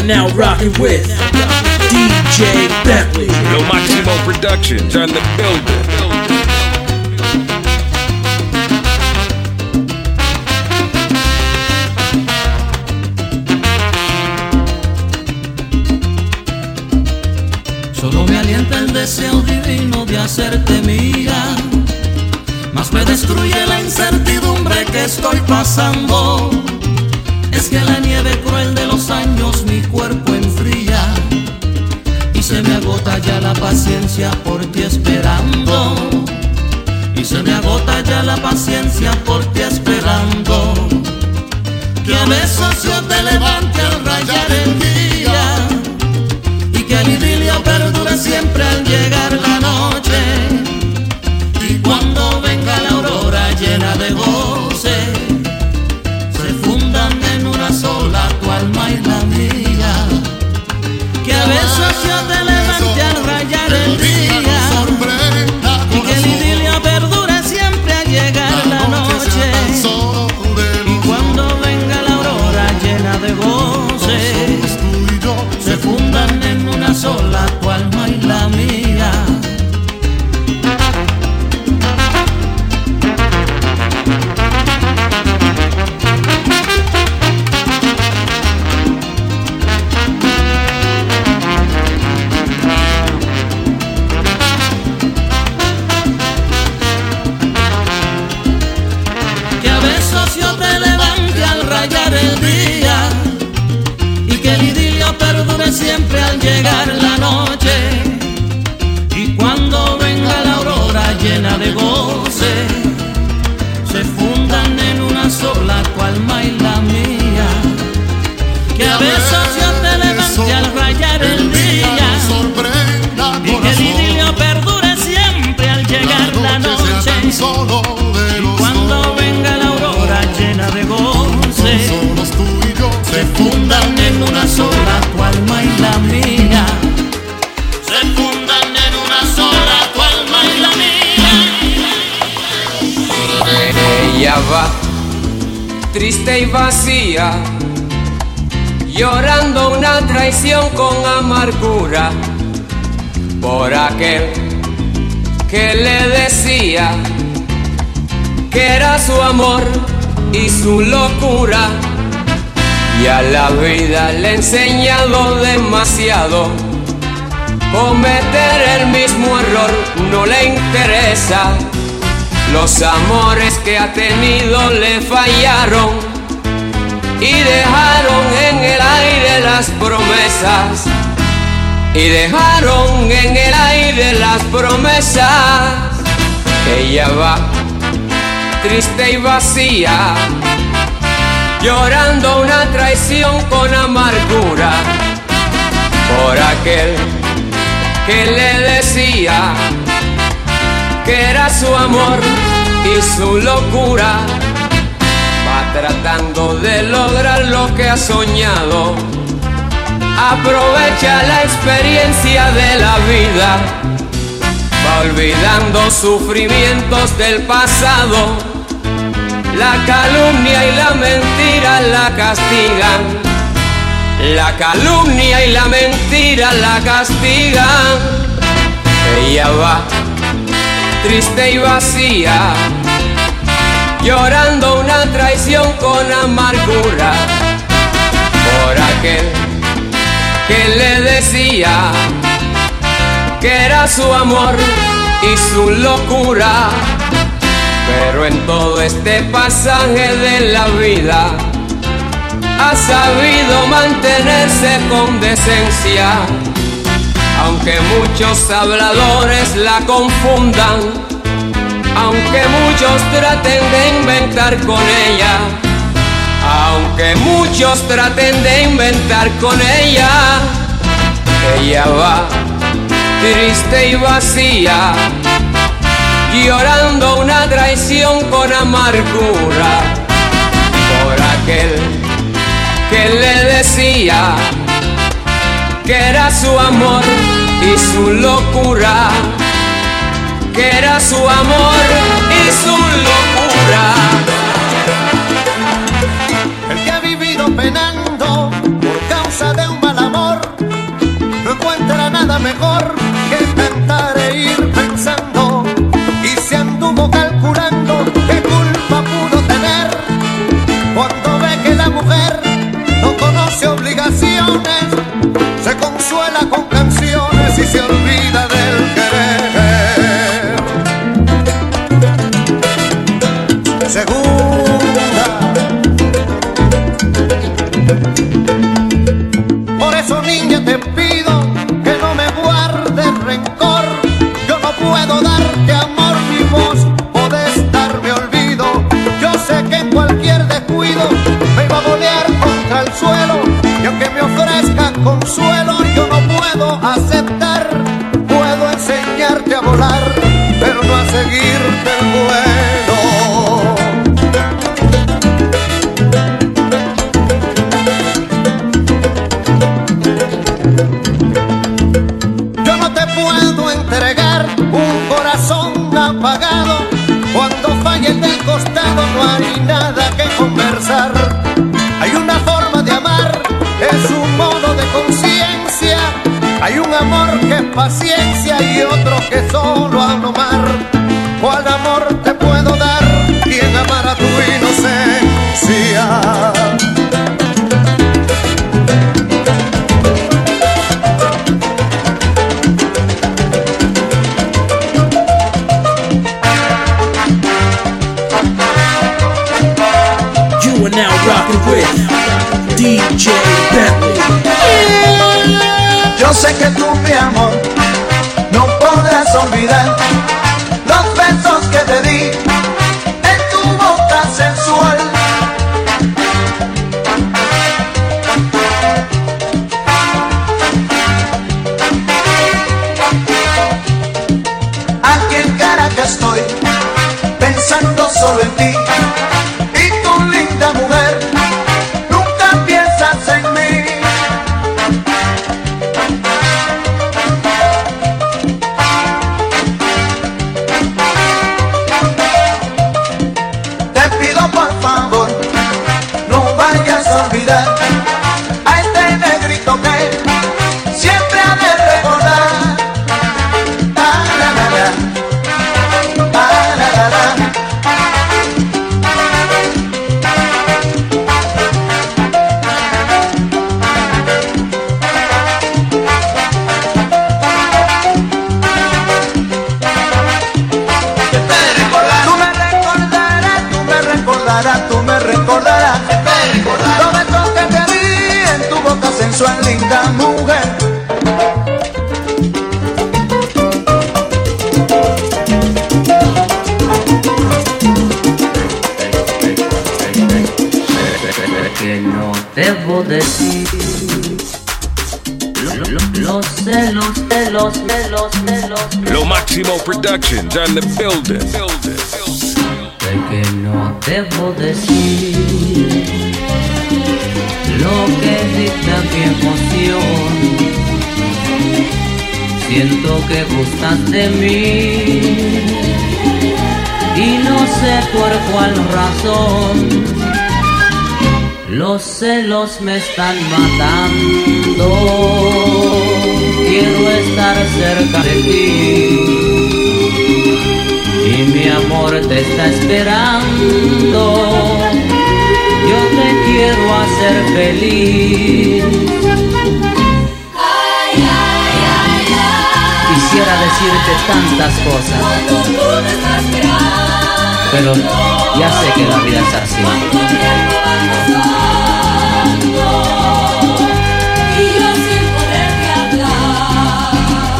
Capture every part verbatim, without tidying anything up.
now rocking with D J Bentley. Lo Máximo Productions on the building. Solo me alienta el deseo divino de hacerte mía, mas me destruye la incertidumbre que estoy pasando. Es que la nieve cruel de los años mi cuerpo enfría y se me agota ya la paciencia por ti esperando. Y se me agota ya la paciencia por ti esperando. Que a besos yo te levante al rayar el día y que el idilio perdure siempre al llegar la noche. Y cuando venga la aurora llena de goce, se fundan en una sola tu alma y la mía. Que a besos yo te levante al rayar el día y que el idilio perdure siempre al llegar la noche. Y cuando venga la aurora llena de goce, se fundan en una sola tu alma y la mía. Que a besos yo te levante al rayar el día y que el idilio perdure siempre al llegar la noche. Y cuando venga la aurora llena de goce, se fundan en una sola tu alma y la mía. Que a besos yo te levante al rayar el día y que el idilio perdure siempre al llegar la noche. Y cuando venga la aurora llena de goce, se fundan en una sola tu alma y la mía. Se fundan en una sola tu alma y la mía. Ella va triste y vacía, llorando una traición con amargura por aquel que le decía que era su amor y su locura. Y a la vida le he enseñado demasiado, cometer el mismo error no le interesa. Los amores que ha tenido le fallaron y dejaron en el aire las promesas. Y dejaron en el aire las promesas. Ella va triste y vacía, llorando una traición con amargura por aquel que le decía que era su amor y su locura. Va tratando de lograr lo que ha soñado, aprovecha la experiencia de la vida, va olvidando sufrimientos del pasado. La calumnia y la mentira la castigan, la calumnia y la mentira la castigan. Ella va triste y vacía, llorando una traición con amargura por aquel que le decía que era su amor y su locura. Pero en todo este pasaje de la vida ha sabido mantenerse con decencia, aunque muchos habladores la confundan, aunque muchos traten de inventar con ella, aunque muchos traten de inventar con ella. Ella va triste y vacía, llorando una traición con amargura por aquel que le decía que era su amor y su locura, que era su amor y su locura. El que ha vivido penando por causa de un mal cuando ve que la mujer no conoce obligaciones, se consuela con canciones y se olvida del querer. Segunda, por eso niña te pido que no me guardes rencor. Yo no puedo darte amor ni vos podés darme olvido. Yo sé que en cualquier descuido me iba a bolear contra el suelo, y aunque me ofrezca consuelo yo no puedo aceptar. Puedo enseñarte a volar, pero no a seguirte el vuelo. Yo no te puedo entregar un corazón apagado. Cuando falla el del costado no hay nada que conversar. Hay una forma de amar, es un modo de conciencia. Hay un amor que es paciencia y otro que solo a nomar. ¿Cuál amor te puedo dar? ¿Quién amará tu inocencia? You are now rocking with D J Bentley. Yo sé que tú, mi amor, no podrás olvidar los besos que te di en tu boca sensual. Aquí en Caracas estoy pensando solo en ti, y tu linda mujer nunca piensas en mí. A este negrito que siempre ha de recordar. Ah, la, la, la. Ah, la, la, la. Tú me recordarás, tú me recordarás, tú me recordarás. Los besos que te di en tu boca sensual, linda mujer. Que no debo decir lo, lo, los celos, celos, celos, celos. Lo Máximo Productions on the building. building. De que no debo decir lo que dicta mi emoción. Siento que gustas de mí y no sé por cuál razón. Los celos me están matando. Quiero estar cerca de ti y mi amor te está esperando. Yo te quiero hacer feliz. Ay, ay, ay, ay. Quisiera decirte tantas cosas, Cuando tú me estás esperando, pero ya sé que la vida es así. cuando el tiempo va pasando y yo sin poderte hablar.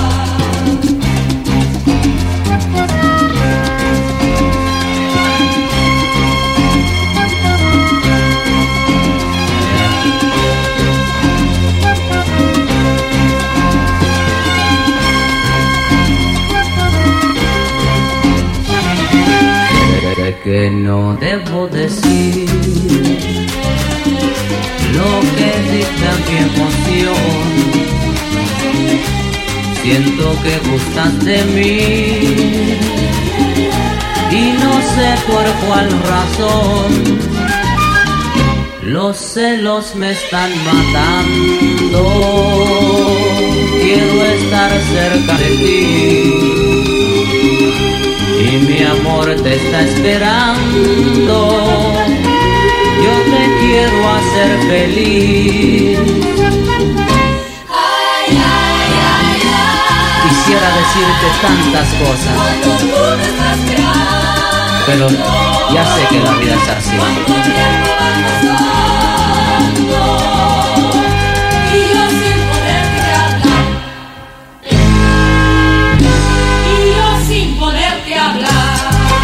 Que no debo decir lo que dicta mi emoción. Siento que gustas de mí y no sé por cuál razón. Los celos me están matando. Quiero estar cerca de ti y mi amor te está esperando. Yo te ser feliz. Ay, ay, ay, ay. Quisiera decirte tantas cosas, Cuando tú me estás mirando, pero ya sé que la vida es así. cuando el tiempo va pasando y yo sin poderte hablar, y yo sin poderte hablar,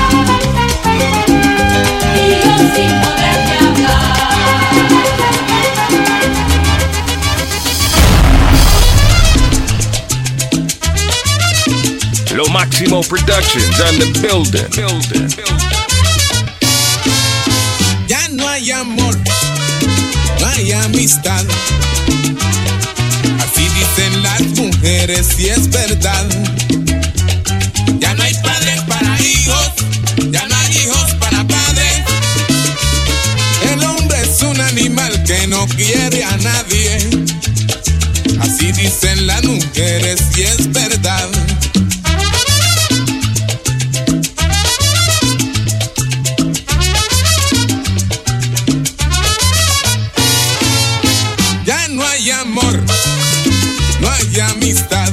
y yo sin poderte hablar. Lo Máximo Productions on the building. building. Ya no hay amor, no hay amistad. Así dicen las mujeres y es verdad. Ya no hay padres para hijos, ya no hay hijos para padres. El hombre es un animal que no quiere a nadie. Así dicen las mujeres y es verdad. Ya no hay amor, no hay amistad.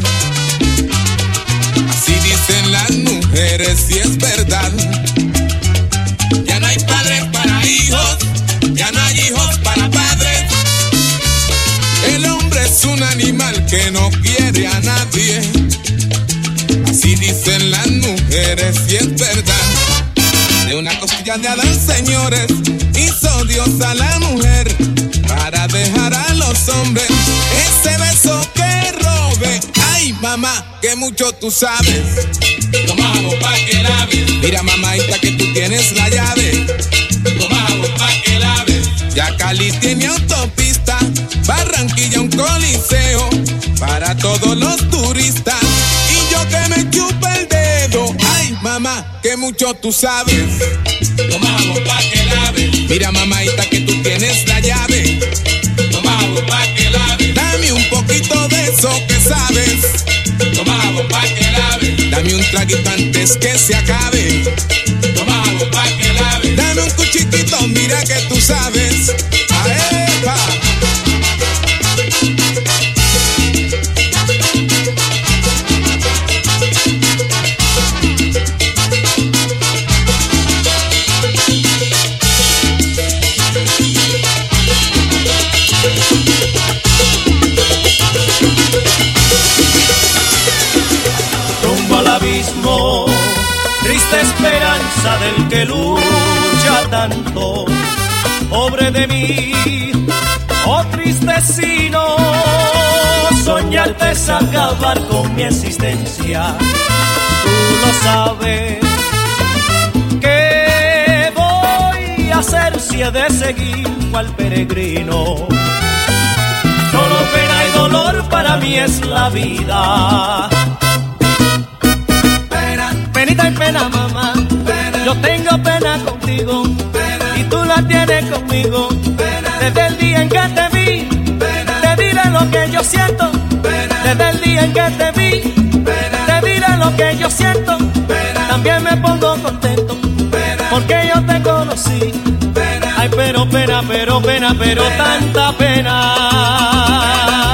Así dicen las mujeres y es verdad. Ya no hay padres para hijos, ya no hay hijos para padres. El hombre es un animal que no quiere a nadie. Así dicen las mujeres y es verdad. De una costilla de Adán, señores, hizo Dios a la mujer para dejar a los hombres ese beso que robe. Ay, mamá, que mucho tú sabes. Toma agua pa' que laves. Mira, mamadita, que tú tienes la llave. Toma agua pa' que laves. Ya Cali tiene autopista, Barranquilla un coliseo para todos los turistas. Y yo que me chupa el dedo. Ay, mamá, que mucho tú sabes. Toma agua pa' que laves. Mira, mamadita, que tú tienes la llave. Toma agua pa' que lave. Dame un poquito de eso que sabes. Toma agua pa' que lave. Dame un traguito antes que se acabe. Toma agua pa' que lave. Dame un cuchiquito, mira que tú sabes. ¡Aepa! Rumbo al abismo, triste esperanza del que lucha tanto. Pobre de mí, oh tristecino, soñarte es acabar con mi existencia. Tú lo sabes, ¿qué voy a hacer si he de seguir cual peregrino? Solo pena y dolor para mí es la vida. Penita y pena, mamá, pena. Yo tengo pena contigo, pena. Y tú la tienes conmigo, pena. Desde el día en que te vi, pena. Te diré lo que yo siento, pena. Desde el día en que te vi, pena. Te diré lo que yo siento, pena. También me pongo contento, pena. Porque yo te conocí, pena. Ay, pero pena, pero pena, pero pena. Tanta pena.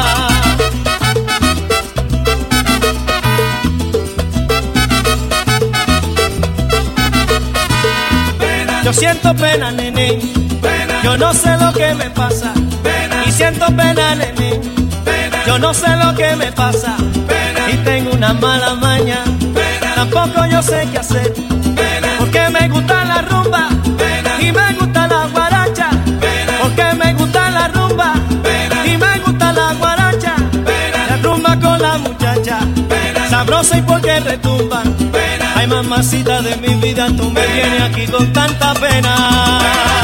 Yo siento pena, nene, pena. Yo no sé lo que me pasa, pena. Y siento pena, nene, pena. Yo no sé lo que me pasa, pena. Y tengo una mala maña, pena. Tampoco yo sé qué hacer, pena. Porque me gusta la rumba, pena. Y me gusta la guaracha, pena. Porque me gusta la rumba, pena. Y me gusta la guaracha, pena. La rumba con la muchacha, pena. Sabrosa y porque retumba, pena. Ay, mamacita de mi vida, tú me vienes aquí con tanta pena.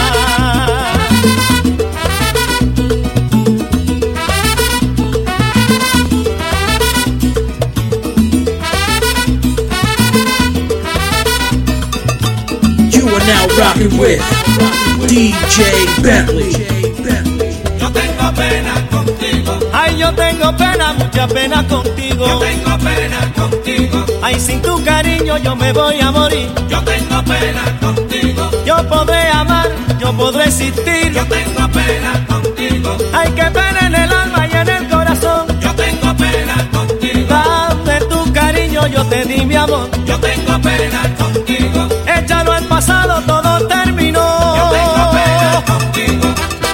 You are now rocking with D J Bentley. Yo tengo pena contigo. Ay, yo tengo pena, mucha pena contigo. Yo tengo pena contigo. Ay, sin tu cariño yo me voy a morir. Yo tengo pena contigo. Yo podré amar, yo podré existir. Yo tengo pena pena contigo. Ay, qué pena en el alma y en el corazón. Yo tengo pena contigo. Dame tu cariño, yo te di mi amor. Yo tengo pena contigo. Échalo al pasado, todo terminó. Yo tengo pena contigo.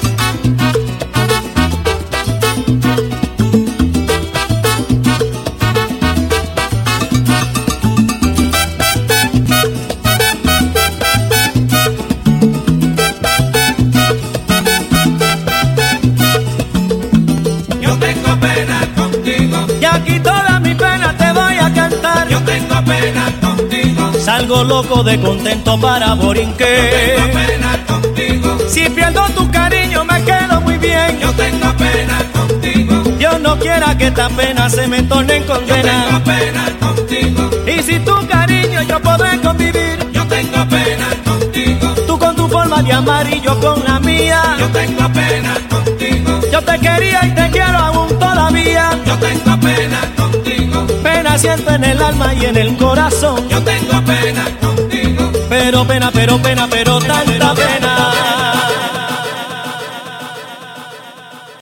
Y aquí toda mi pena te voy a cantar. Yo tengo pena contigo. Salgo loco de contento para Borinqué. Yo tengo pena contigo. Si pierdo tu cariño me quedo muy bien. Yo tengo pena contigo. Dios no quiera que esta pena se me torne en condena. Yo tengo pena contigo. Y si tu cariño yo podré convivir. Yo tengo pena contigo. Tú con tu forma de amar y yo con la mía. Yo tengo pena contigo. Yo te quería y te quiero aún todavía. Yo tengo pena contigo. Pena siento en el alma y en el corazón. Yo tengo pena